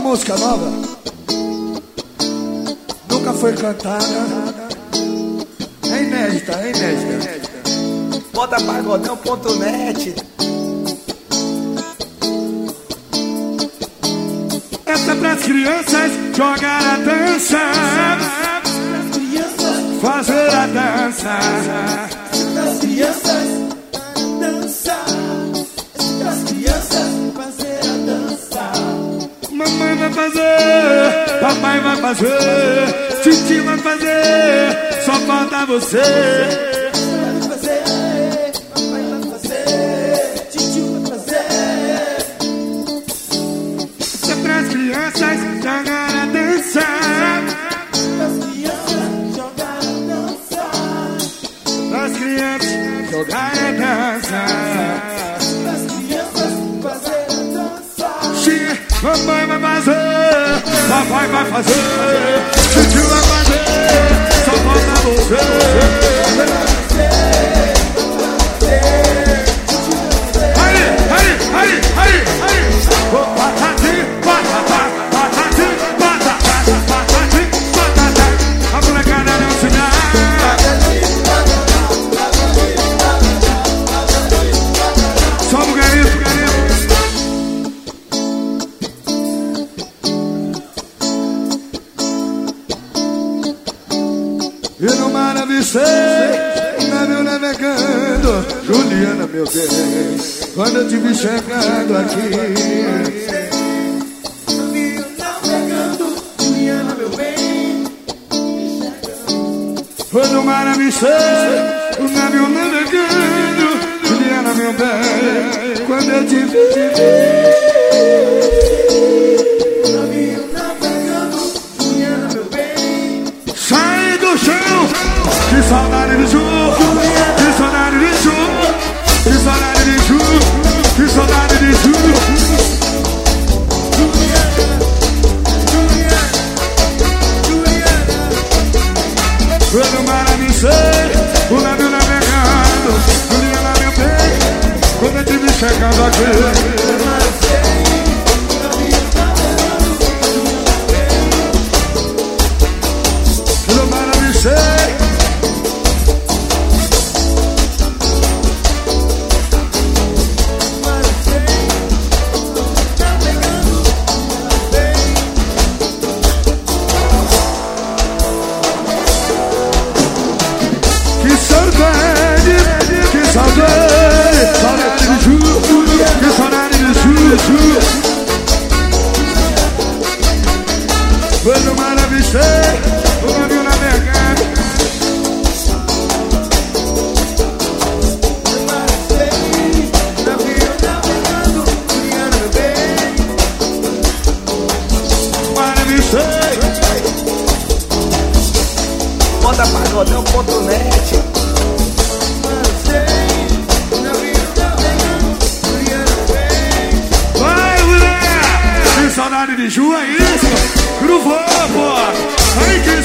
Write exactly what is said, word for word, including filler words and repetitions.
música nova, nunca foi cantada, é inédita, é inédita. Bota pagodão ponto net. Essa é pras crianças jogar a dança, fazer a dança. Das crianças dançar, das crianças fazer a dança. Mamãe vai fazer, papai vai fazer, titi vai fazer, só falta você. Vai fazer, papai vai fazer, titi vai fazer. Isso é pras crianças jogar a dança, Das crianças jogar a dança, pras crianças jogar a dança. das crianças fazer a dança. Sim, mamãe vai fazer, papai vai fazer, titi vai fazer, só falta você. Aí, aí, aí, aí, aí. Batatinha, batata, batatinha, batata, batatinha, batata. A molecada não se dá. Só o garoto, garoto. E no mar avistei, navio navegando, Juliana, meu bem, quando eu te vi chegando aqui. Navio navegando, Juliana, meu bem. Foi no mar avistei, o navio navegando, Juliana, meu bem, quando eu te vi. Navio navegando, Juliana, meu bem. Sai do chão, que saudade de Ju, que saudade de Ju, que saudade de Ju, que saudade de Ju. Foi no mar avistei, o navio navegando, Juliana, meu bem, quando eu te vi chegando aqui. No mar avistei. Que saudade, que saudade, saudade de Ju, que saudade de Ju, Ju. Foi no mar avistei, o navio navegando. Navio navegando, Juliana, meu bem. Mar avistei. Bota pagodão ponto net. Vai, mulher! Que saudade de Ju é isso? Gruvou, pô! Ai, que